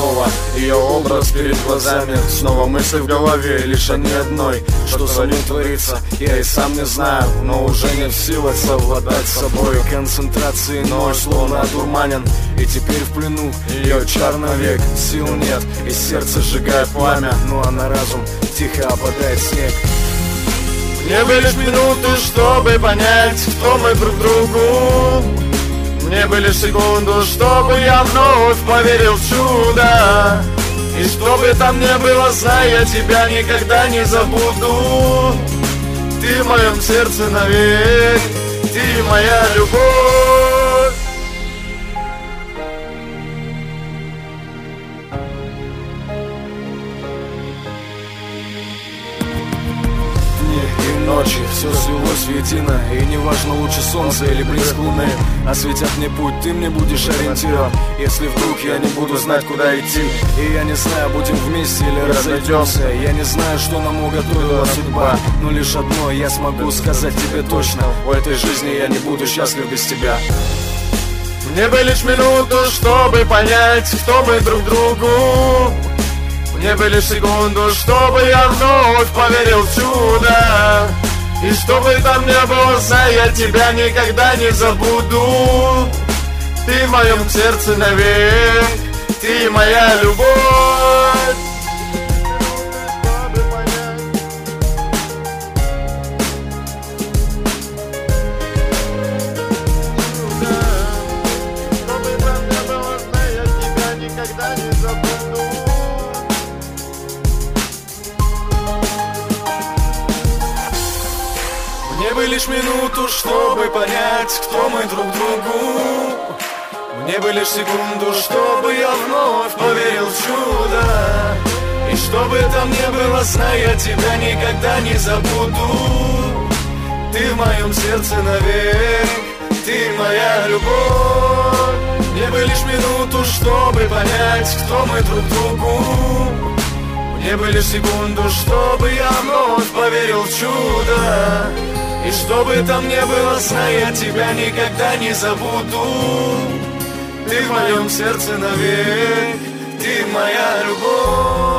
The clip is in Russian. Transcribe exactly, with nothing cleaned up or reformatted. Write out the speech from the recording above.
снова ее образ перед глазами, снова мысли в голове, лишь о ней одной. Что со мной творится, я и сам не знаю, но уже не в силах совладать с собой. Концентрации ноль, словно одурманен, и теперь в плену ее чар навек. Сил нет, и сердце сжигает пламя, ну а на разум тихо опадает снег. Мне бы лишь минуты, чтобы понять, кто мы друг другу. Мне бы лишь секунду, чтобы я вновь поверил в чудо. И что бы там ни было, знай, я тебя никогда не забуду. Ты в моем сердце навек, ты моя любовь. Ночи, все слилось воедино, и неважно, лучше солнца или блеск луны осветят мне путь, ты мне будешь ориентиром. Если вдруг я не буду знать, куда идти, и я не знаю, будем вместе или разойдемся. Я не знаю, что нам уготовила судьба, но лишь одно я смогу сказать тебе точно: в этой жизни я не буду счастлив без тебя. Мне бы лишь минуту, чтобы понять, кто мы друг другу. Мне бы лишь секунду, чтобы я вновь поверил в чудо. И что бы там ни было, знай, я тебя никогда не забуду. Ты в моем сердце навек, ты моя любовь. Мне бы лишь минуту, чтобы понять, кто мы друг другу. Мне бы лишь секунду, чтобы я вновь поверил в чудо. И что бы там ни было, знай, я тебя никогда не забуду. Ты в моем сердце навек, ты моя любовь. Мне бы лишь минуту, чтобы понять, кто мы друг другу. Мне бы лишь секунду, чтобы я вновь поверил в чудо. И что бы там ни было, знай, я тебя никогда не забуду. Ты в моем сердце навек, ты моя любовь.